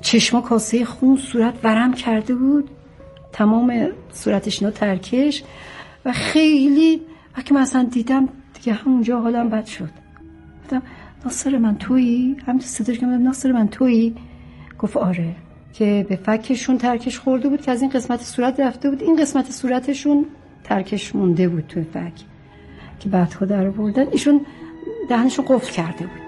چشما کاسه خون، صورت ورم کرده بود، تمام صورتش اینا ترکش و خیلی وقتی من اصلا دیدم دیگه همونجا حالم بد شد. گفتم ناصر من تویی؟ همین صداش که ناصر من تویی؟ گفت آره. که به فکشون ترکش خورده بود که از این قسمت صورت رفته بود، این قسمت صورتشون ترکش مونده بود توی فک که بعدها در آوردن. ایشون دهنشون قفل کرده بود.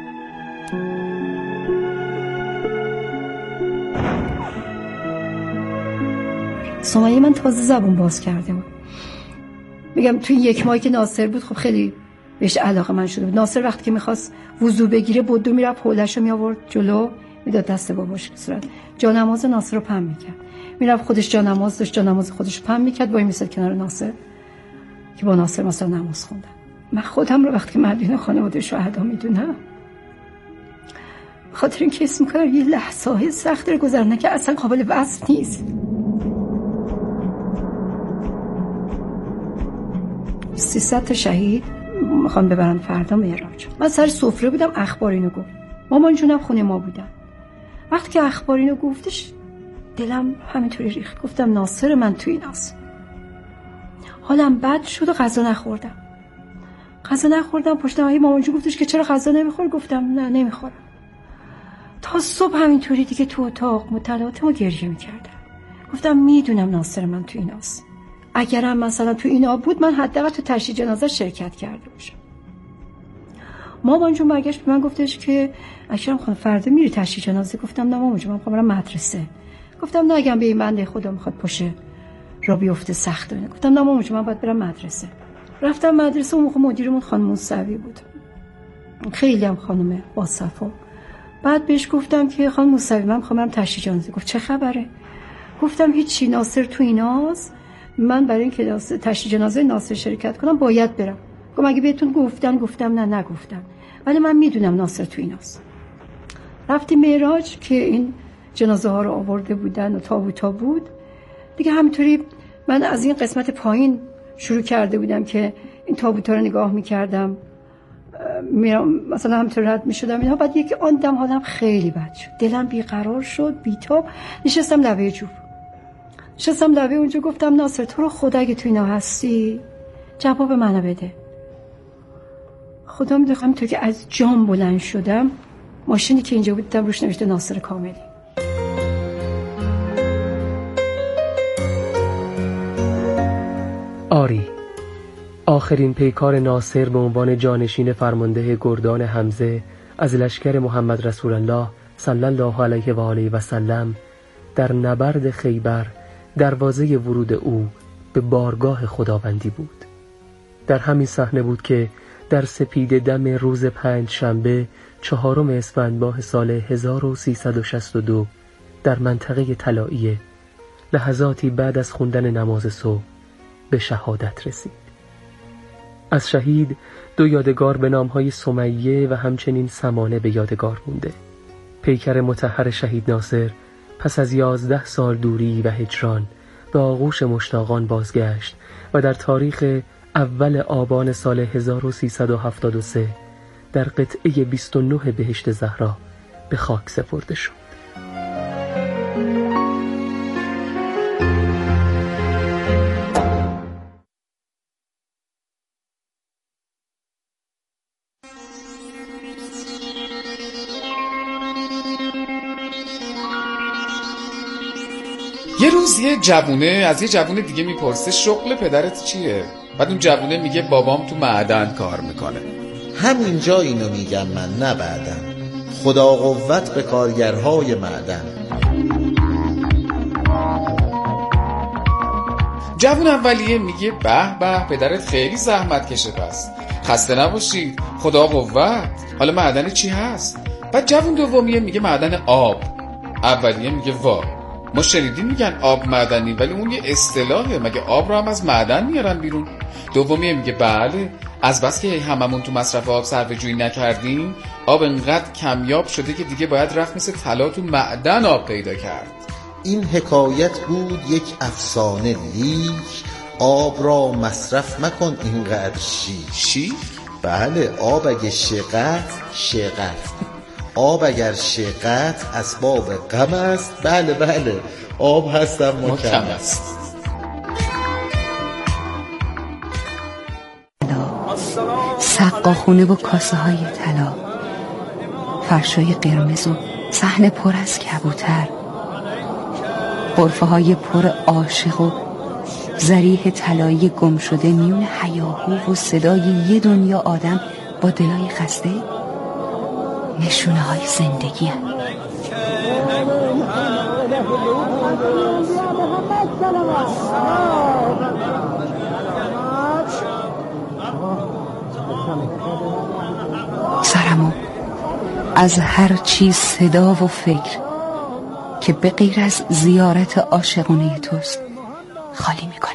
سمیه من تازه زبون باز کرده بود. میگم توی 1 ماهی که ناصر بود خب خیلی بهش علاقه من شده بود. ناصر وقتی که میخواست وضو بگیره بدو میرفت حولش رو میآورد جلو، میداد دست باباش صورت جانماز ناصر رو پم میکرد. میرفت خودش جانماز داشت، جانماز خودش پم میکرد، وای میساد کنار ناصر که با ناصر مثلا نماز خوندن. من خودم رو وقتی مدیون خانواده شهدا میدونم، خاطر این که اسم میکنم یه لحظه های سخت رو گذرنه که اصلا قابل وصف نیست. 300 تا شهید میخوان ببرن فردا معراج. من سر سفره بودم، اخبار اینو گفت. مامان جونم خونه ما بودن. وقتی که اخبار اینو گفتش دلم همینطوری ریخت. گفتم ناصر من توی ایناست. حالم بد شد و غذا نخوردم. پشت مامان جون گفتش که چرا غذا نمیخوری؟ گفتم نه نمیخورم. تا صبح همینطوری دیگه تو اتاق مطالعاتمو گریه میکردم. گفتم میدونم ناصر من توی ایناست. اگرم مثلا تو اینا بود من حداقل تو تشییع جنازه شرکت کرده باشم. مامان جون برگشت به من گفتش که اکرم خانم فردا میری تشییع جنازه؟ گفتم نه مامان جون من میخوام برم مدرسه. گفتم نه اگه به این بنده خدا میخواد پاشه را بیفته سخت داره. گفتم نه مامان جون من باید برم مدرسه. رفتم مدرسه. اون موقع مدیرمون خانم موسوی بود، خیلی هم خانم با صفا. بعد بهش گفتم که خانم موسوی من میخوام برم تشییع جنازه. گفت چه خبره؟ گفتم هیچی، ناصر تو ایناست، من برای اینکه تشییع جنازه ناصر شرکت کنم باید برم. گفتم اگه بهتون گفتم نه نگفتم، ولی من میدونم ناصر تو ایناست. رفتیم معراج که این جنازه ها رو آورده بودن و تابوتا بود دیگه. همینطوری من از این قسمت پایین شروع کرده بودم که این تابوتا رو نگاه میکردم، میرم مثلا همینطور رد میشدم اینها. بعد یکی آن دم حالم خیلی بد شد، دلم بیقرار شد، بیتاب. نشستم لبه جوب، اونجا. گفتم ناصر تو رو خدا اگه تو اینا هستی جواب منو بده. خدا میدونم تو که از جام بلند شدم، ماشینی که اینجا بود دیدم روش نوشته ناصر کاملی. آری، آخرین پیکار ناصر به عنوان جانشین فرمانده گردان حمزه از لشکر محمد رسول الله صلی الله علیه و آله و سلم در نبرد خیبر دروازه ورود او به بارگاه خداوندی بود. در همین صحنه بود که در سپید دم روز 5 شنبه 4 اسفند ماه سال 1362 در منطقه طلائیه لحظاتی بعد از خوندن نماز صبح به شهادت رسید. از شهید 2 یادگار به نامهای سمیه و همچنین سمانه به یادگار مونده. پیکر مطهر شهید ناصر پس از 11 سال دوری و هجران به آغوش مشتاقان بازگشت و در تاریخ اول آبان سال 1373 در قطعه 29 بهشت زهرا به خاک سپرده شد. یه روز یه جوونه از یه جوونه دیگه میپرسه شغل پدرت چیه؟ بعد اون جوونه میگه بابام تو معدن کار میکنه. همینجا اینو میگم من، نه بعدن. خدا قوت به کارگرهای معدن. جوون اولیه میگه به به پدرت خیلی زحمت کشه، پس خسته نباشید، خدا قوت. حالا معدن چی هست؟ بعد جوون دومیه میگه معدن آب. اولیه میگه وا ما شنیدیم میگن آب معدنی، ولی اون یه اصطلاحه، مگه آب رو هم از معدن میارن بیرون؟ دومیه میگه بله، از بس که هممون تو مصرف آب صرفه‌جویی نکردیم، آب انقدر کمیاب شده که دیگه باید رفت مثل طلا تو معدن آب پیدا کرد. این حکایت بود یک افسانه، لیک آب را مصرف مکن اینقدر شیک. شیک؟ بله، آب اگه شقت آب اگر شقت اسباب غم است. بله بله آب هست اما کم است. سقاخونه و کاسه های طلا، فرشای قرمز و صحن پر از کبوتر، غرفه های پر عاشق و ذریح طلایی گم شده میون هیاهو و صدای یه دنیا آدم با دلای خسته، نشونه های زندگی هم. سرمو از هر چیز صدا و فکر که به غیر از زیارت عاشقانه توست خالی میکنم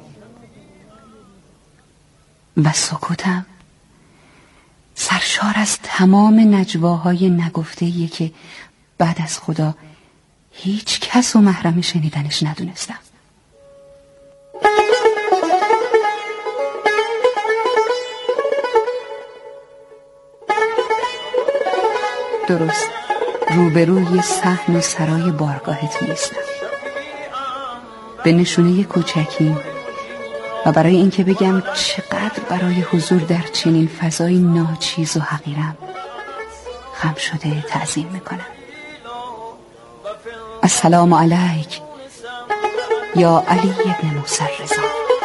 و سکوتم سرشار از تمام نجواهای نگفته‌ایه که بعد از خدا هیچ کس و محرم شنیدنش ندونستم. درست روبروی صحن و سرای بارگاهت میستم، به نشونه کوچکی و برای اینکه بگم چقدر برای حضور در چنین فضای ناچیز و حقیرم خم شده تعظیم میکنم. السلام علیک یا علی ابن موسی رضا.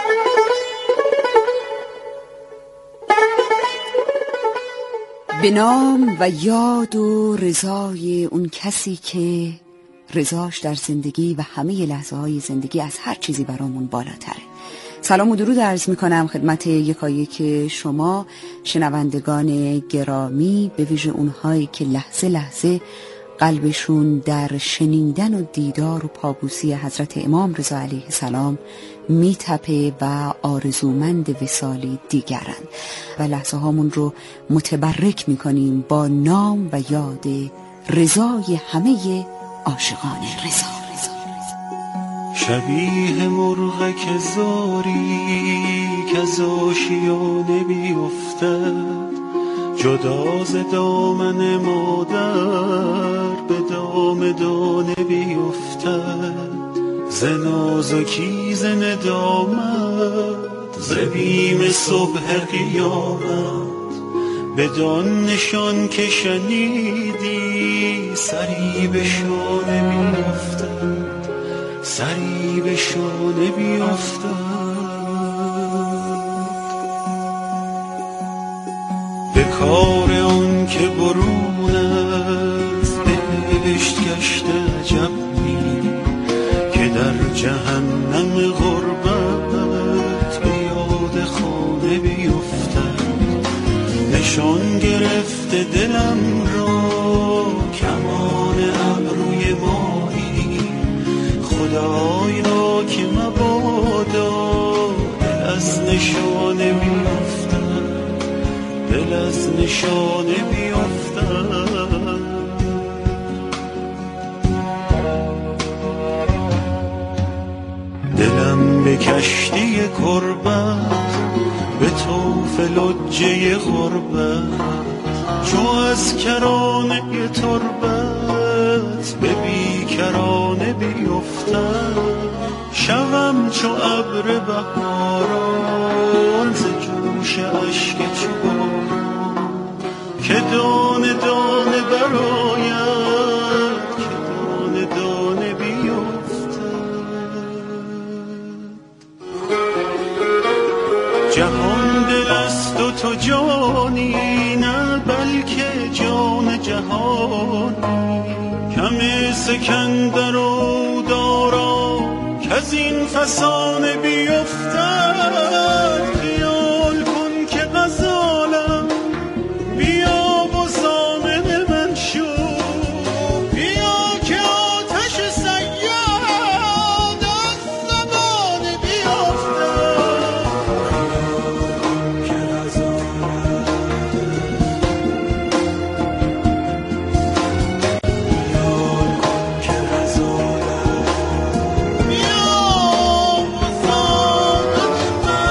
به نام و یاد و رضای اون کسی که رضاش در زندگی و همه لحظه های زندگی از هر چیزی برامون بالاتره. سلام و درود عرض میکنم خدمت یکایک شما شنوندگان گرامی، به ویژه اونهایی که لحظه لحظه قلبشون در شنیدن و دیدار و پابوسی حضرت امام رضا علیه السلام میتپه و آرزومند وصال دیگرن و لحظه هامون رو متبرک میکنیم با نام و یاد رضای همه عاشقان رضا. شبیه مرغ که زاری که از آشیانه بیفتد، جدا ز دامن مادر به دام دانه بیفتد، ز نازکی ز ندامت ز بیم صبح قیامت، بدان نشان که شنیدی سری به شانه بیفتد، سری به شانه بیفتد. به کار آن که برون از بهشت گشته عجب نی، که در جهنم غربت به یاد خانه بیفتد. نشان گرفته دلم را کمان ابروی ماهی، خدایا که مبادا دل از نشانه بیفتد، دل از نشانه بیفتد. دلم به کشتی کربت به طوف لجه غربت، چو از کرانه تربت به بیکرانه بیفتد. شوم چو ابر بهاران ز جوش اشک چوبان، که دانه دانه برآید، که دانه دانه بیفتد. جهان دل است و تو جانی، نه بلکه جان جهانی. کم سکندر و دارا که از این فسانه بیفتد. خیال کن که غزالم بیا و ضامن من شو، بیا که آتش صیاد از زبانه بیفتد. که غزالم خیال کن که غزالم بیا و ضامن من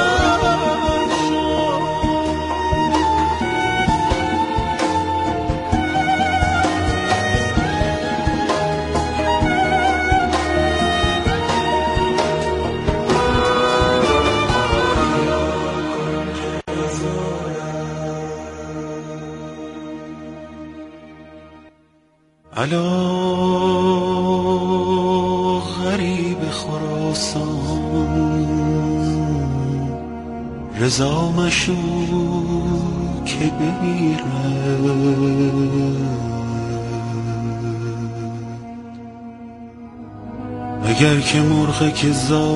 الا غریب خراسان رضا مشو که بمیره، اگر که مرغ که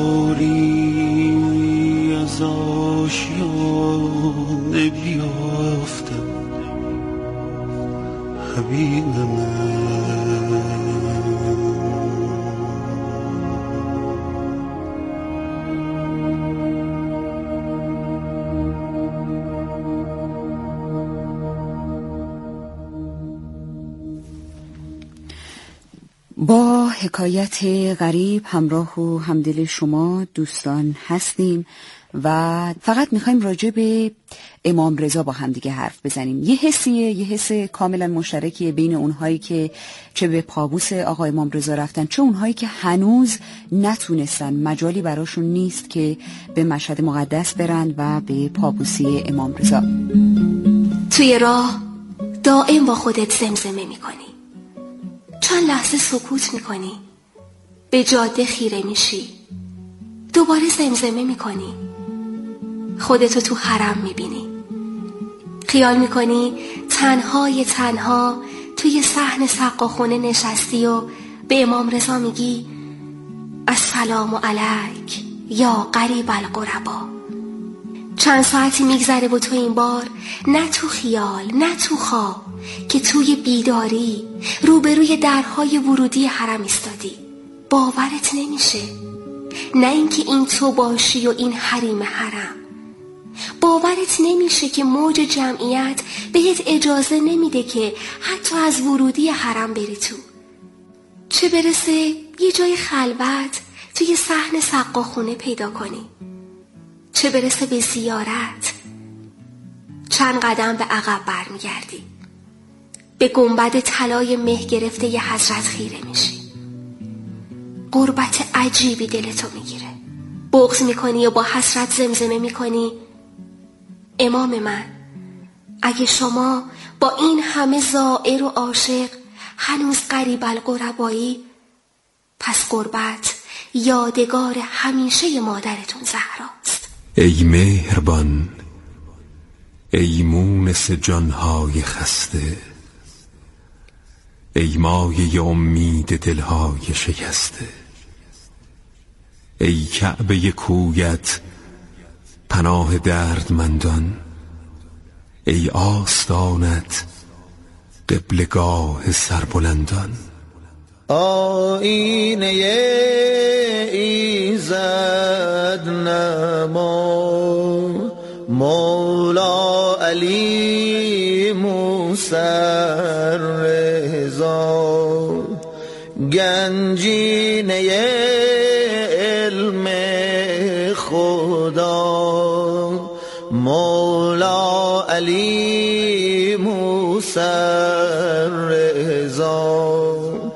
زاری از آشیانه بیافته حبیب من. با حکایت غریب همراه و همدل شما دوستان هستیم و فقط میخوایم راجع به امام رضا با هم دیگه حرف بزنیم. یه حس کاملا مشترکیه بین اونهایی که چه به پابوس آقا امام رضا رفتن، چه اونهایی که هنوز نتونستن، مجالی براشون نیست که به مشهد مقدس برن و به پابوسی امام رضا. توی راه دائم با خودت زمزمه میکنی، چند لحظه سکوت میکنی، به جاده خیره میشی، دوباره زمزمه میکنی، خودتو تو حرم میبینی، خیال میکنی تنها توی صحن سقاخونه نشستی و به امام رضا میگی السلام علیک یا غریب الغربا. چند ساعتی میگذره و تو این بار نه تو خیال نه تو خواب که توی بیداری روبروی درهای ورودی حرم ایستادی. باورت نمیشه، نه اینکه این تو باشی و این حریم حرم. باورت نمیشه که موج جمعیت بهت اجازه نمیده که حتی از ورودی حرم بری تو، چه برسه یه جای خلوت توی صحن سقاخونه پیدا کنی، چه برسه به زیارت. چند قدم به عقب برمیگردی، به گنبد طلای مه گرفته ی حضرت خیره میشی، غربت عجیبی دلتو میگیره، بغض میکنی و با حسرت زمزمه میکنی امام من، اگه شما با این همه زائر و عاشق هنوز غریب الغربایی، پس غربت یادگار همیشه مادرتون زهراست. ای مهربان، ای مونس جانهای خسته، ای مایه امید دلهای شکسته، ای کعبه کویت پناه دردمندان، ای آستانت قبلگاه سربلندان. آینه ایزد نما مولا علی موسی رضا، گنجینه علم خدا مولا علی موسی رضا،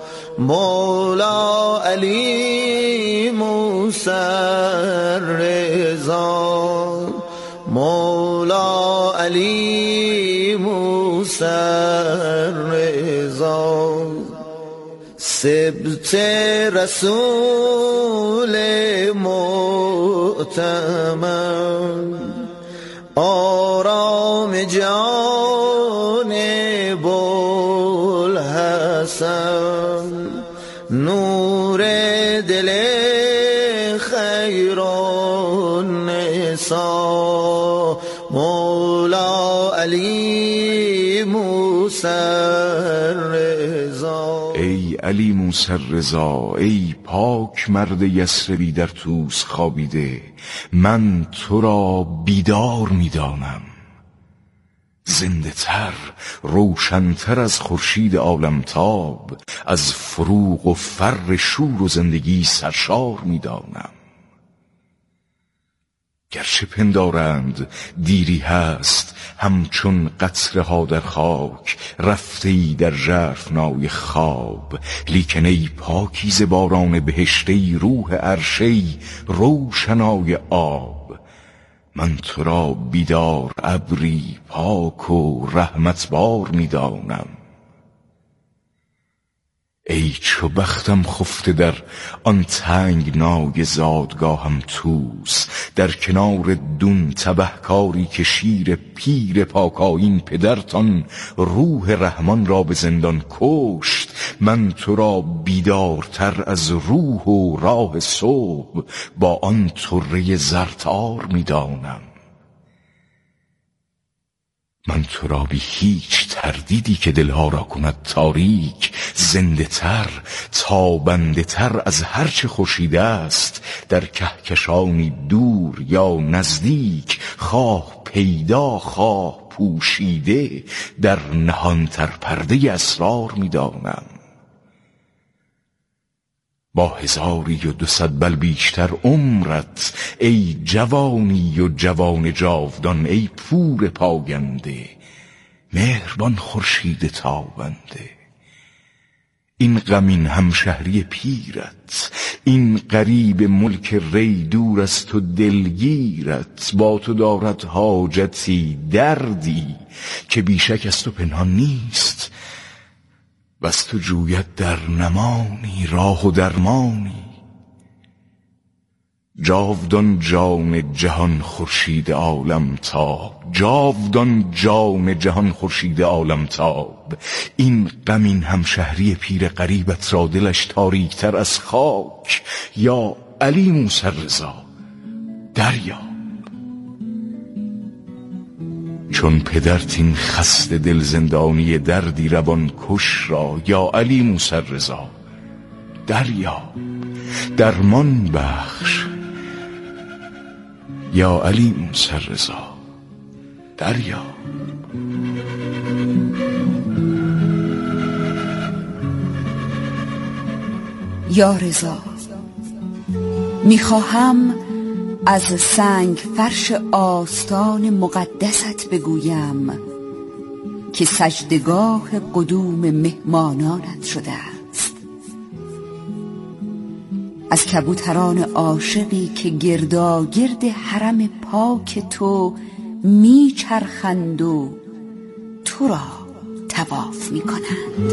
مولا علی موسی رضا، مولا علی موسی رضا. سبت رسول معتمد، آرام جان بوالحسن، نور دل خیرالنسا مولا علی موسی رضا. ای علی موسی رضا، ای پاک مرد یثربی در طوس خوابیده، من تو را بیدار می‌دانم، زنده تر روشن‌تر از خورشید عالمتاب، از فروغ و فر شور و زندگی سرشار می‌دانم. گرچه پندارند دیری هست همچون قطره ها در خاک، رفته ای در ژرفنای خواب، لیکن ای پاکیزه باران بهشت، ای روح عرشی روشنای آب، من تو را بیدار ابری پاک و رحمت بار می‌دانم. ای چو بختم خفته در آن تنگنای زادگاهم توس، در کنار دون تبهکاری که شیر پیر پاکایین پدرتان روح رحمان را به زندان کشت. من تو را بیدارتر از روح و راه صبح با آن طره زرتار می‌دانم. من تو را بی هیچ تردیدی که دلها را کند تاریک، زنده تر تابنده تر از هرچه خورشید است، در کهکشانی دور یا نزدیک، خواه پیدا خواه پوشیده، در نهانتر پرده اسرار می‌دانم. با 1200 بل بیشتر عمرت ای جوانی و جوان جاودان، ای پور پاینده مهربان خورشید تابنده. این غمین همشهری پیرت، این غریب ملک ری دور از تو دلگیرت، با تو دارد حاجتی دردی که بیشک از تو پنهان نیست. بس تو جوید در نمانی راه و درمانی. جاودان جان جهان خورشید عالم تاب، جاودان جان جهان خورشید عالم تاب. این غمین همشهری پیر غریبت را دلش تاریکتر از خاک، یا علی موسی رضا دریا. چون پدرت این خسته دل زندانی دردی روان کش را، یا علی موسی رضا دریا درمان بخش. یا علی موسی رضا دریا. یا رضا، میخواهم از سنگ فرش آستان مقدست بگویم که سجدگاه قدوم مهمانانت شده است. از کبوتران عاشقی که گرداگرد حرم پاک تو میچرخند و تو را طواف میکنند.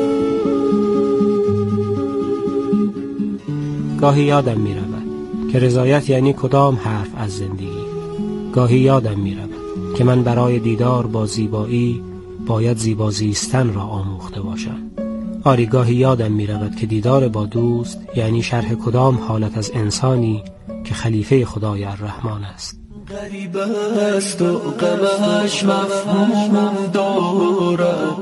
گاهی یادم میرود که رضایت یعنی کدام حرف از زندگی. گاهی یادم میرود که من برای دیدار با زیبایی باید زیبا زیستن را آموخته باشم. آری گاهی یادم میرود که دیدار با دوست یعنی شرح کدام حالت از انسانی که خلیفه خدای الرحمن است. غریب است و غمش مفهوم دارد،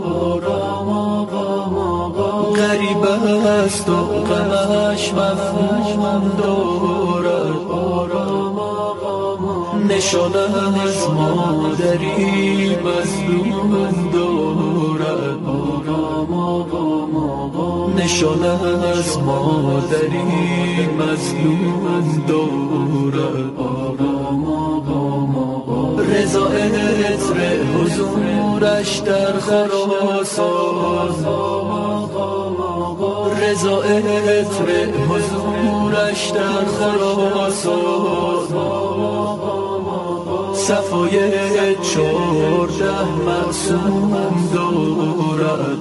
غریب است و غمش مفهوم دارد. نشانه از مادری مظلوم دارد، نشانه از مادری مظلوم دارد. رضا عطر حضورش در خراسان، رضا عطر حضورش در خراسان. صفای 14 معصوم دارد،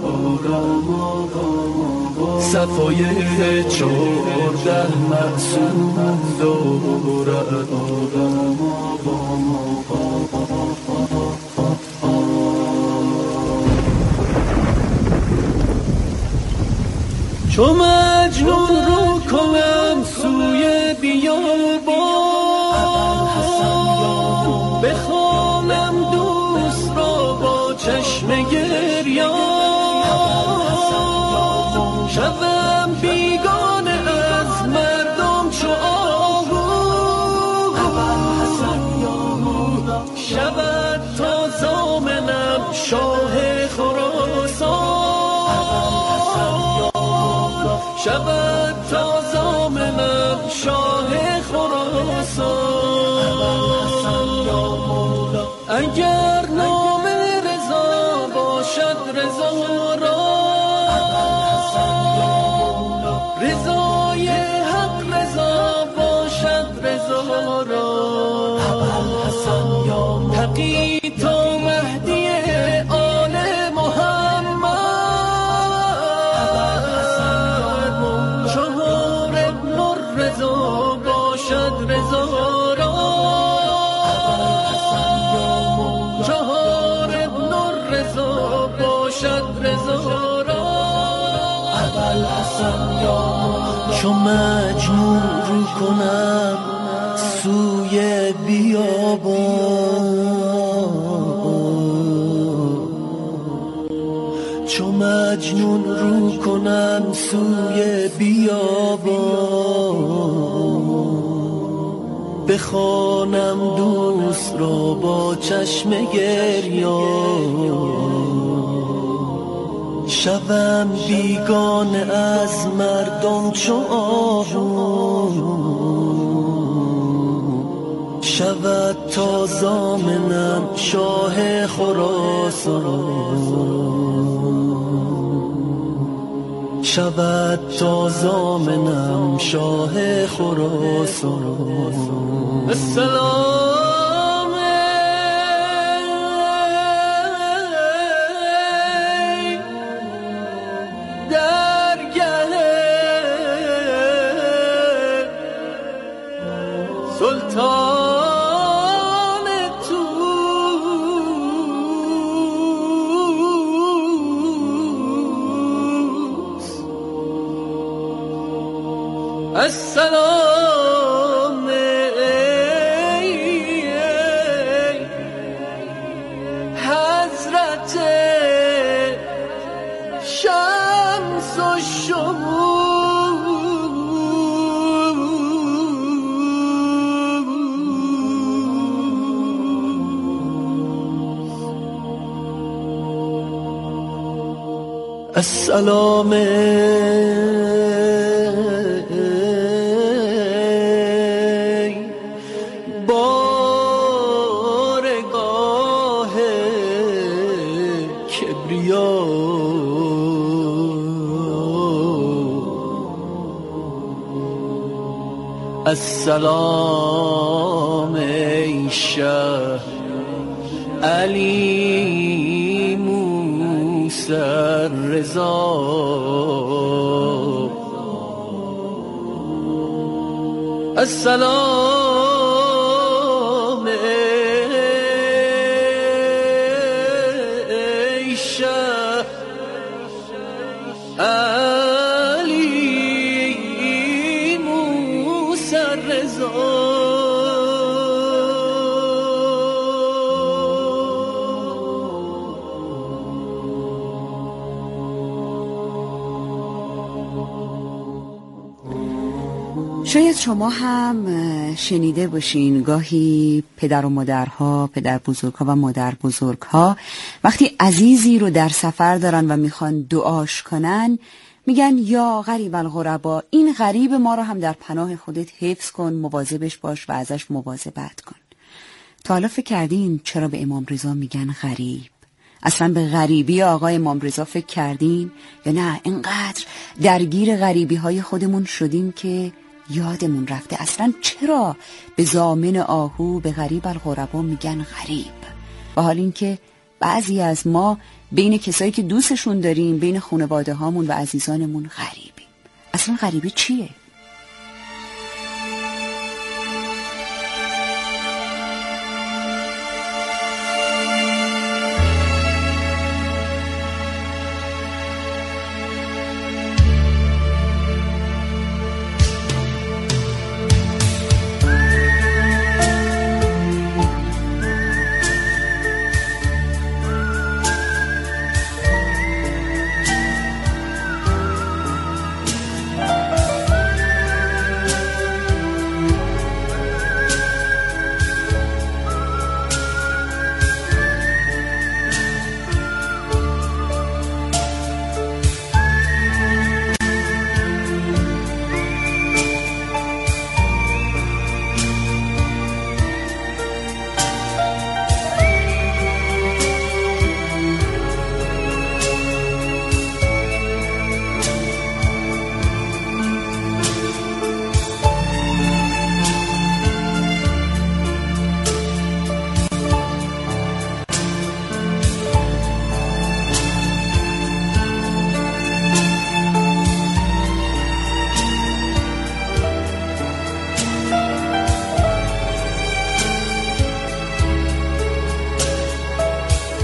صفای 14 معصوم دارد. چو مجنون رو کنم سوی بیابان، بخوانم دوست را با چشم گریان. شوم بیگانه از مردم چو آهو، شود تا زامنم شاه خراسان، شود تا زامنم شاه خراسان. اگر نام رضا باشد رضا را، رضای حق رضا باشد رضا را. تقی تا مهدی آل محمد، چو مجنون رو کنم سوی بیابان، چو مجنون رو کنم سوی بیابان، بخوانم دوست را با چشم گریان، شوم بیگانه از مردم چو آهو، شود تا زامنم شاه خراسان، شود تا زامنم شاه خراسان. السلام سلطان توس، السلام حضرت شمس و شموس. السلام بارگاه کبریا، السلام ای شه علی موسی رضا، السلام ای شه علی موسی رضا. شاید شما هم شنیده باشین گاهی پدر و مادرها، پدر بزرگها و مادر بزرگها وقتی عزیزی رو در سفر دارن و میخوان دعاش کنن میگن یا غریب الغربا، این غریب ما رو هم در پناه خودت حفظ کن، مواظبش باش و ازش مواظبت کن. تا حالا فکر کردین چرا به امام رضا میگن غریب؟ اصلا به غریبی آقای امام رضا فکر کردین یا نه اینقدر درگیر غریبی های خودمون شدیم که یادمون رفته اصلا چرا به ضامن آهو به غریب الغربا میگن غریب؟ و حال این که بعضی از ما بین کسایی که دوستشون داریم، بین خانواده هامون و عزیزانمون غریبیم. اصلا غریبی چیه؟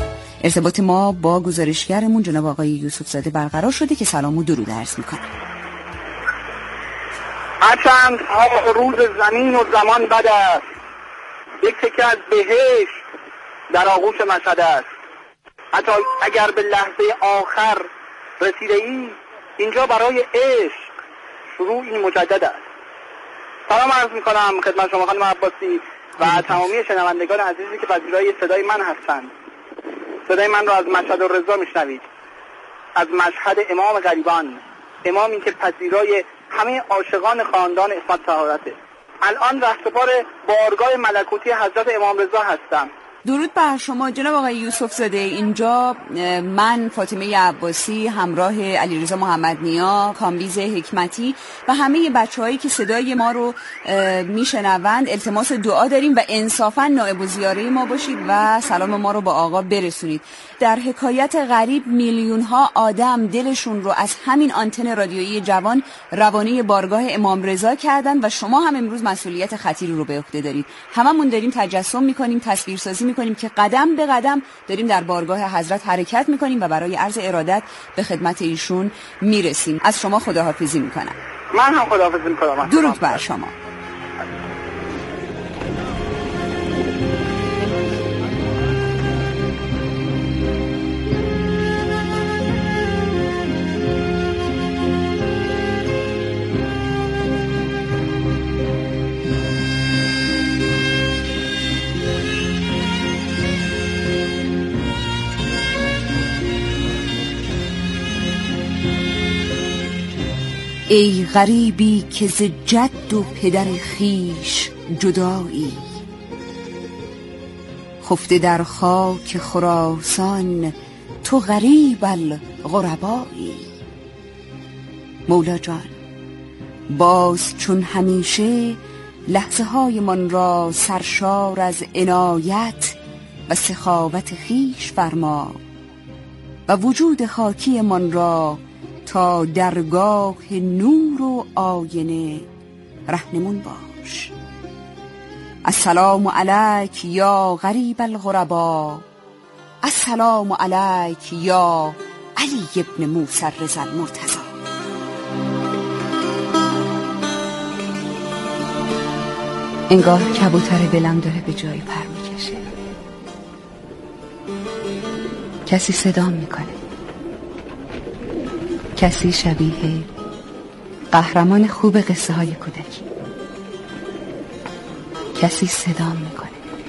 ارتباط ما با گزارشگرمون جناب آقای یوسف زاده برقرار شده که سلام و درود عرض میکنم. هرچند ها روز زمین و زمان بد است، یک تکه از بهشت در آغوش مشهد است. حتی اگر به لحظه آخر رسیده ای، اینجا برای عشق شروعی مجدد است. سلام عرض میکنم خدمت شما خانم عباسی و تمامی شنوندگان عزیزی که پذیرای صدای من هستند. صدای من را از مشهد الرضا میشنوید، از مشهد امام غریبان، امامی که پذیرای همه عاشقان خاندان عصمت طهارته. الان رهسپار بارگاه ملکوتی حضرت امام رضا هستم. درود بر شما جناب آقای یوسف زاده. اینجا من فاطمه عباسی همراه علیرضا محمدنیا، کامبیز حکمتی و همه بچه‌هایی که صدای ما رو میشنوند التماس دعا داریم و انصافا نائب الزیاره ما باشید و سلام ما رو با آقا برسونید. در حکایت غریب میلیون‌ها آدم دلشون رو از همین آنتن رادیویی جوان روانه بارگاه امام رضا کردن و شما هم امروز مسئولیت خطیری رو به عهده دارید. هممون داریم تجسم می‌کنیم، تصویرسازی می‌کنیم که قدم به قدم داریم در بارگاه حضرت حرکت می‌کنیم و برای عرض ارادت به خدمت ایشون میرسیم. از شما خداحافظی می‌کنم. من هم خداحافظی می‌کنم. درود بر شما. ای غریبی که ز جد و پدر خویش جدایی، خفته در خاک خراسان تو غریب الغربایی. مولا جان باز چون همیشه لحظه های من را سرشار از عنایت و سخاوت خویش فرما و وجود خاکی من را تا درگاه نور و آینه رهنمون باش. السلام علیک یا غریب الغربا، السلام علیک یا علی ابن موسی رضا المرتضی. انگار کبوتر دلم داره به جای پر میکشه. کسی صدا میکنه، کسی شبیه قهرمان خوب قصه های کودکی، کسی صدا میکنه،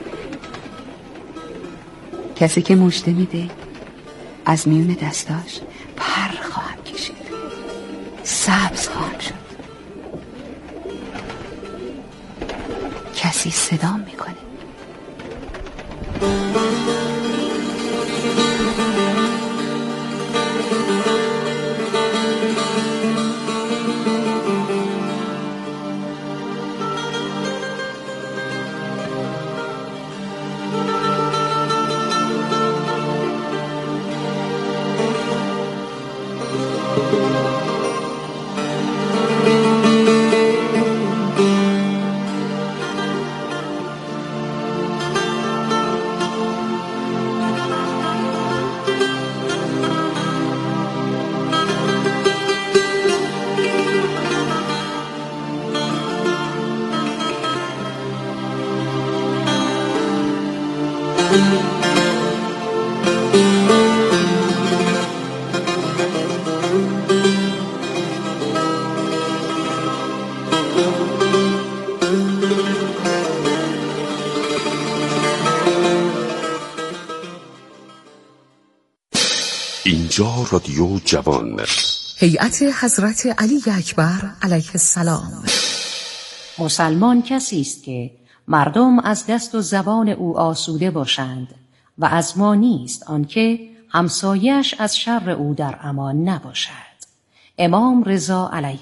کسی که مژده میده از میون دستاش پر خواهم کشید، سبز خواهم شد. کسی صدا میکنه. اینجا رادیو جوان. هیئت حضرت علی اکبر علیه السلام. مسلمان کسی است که مردم از دست و زبان او آسوده باشند و از ما نیست آنکه همسایه‌اش از شر او در امان نباشد. امام رضا علیه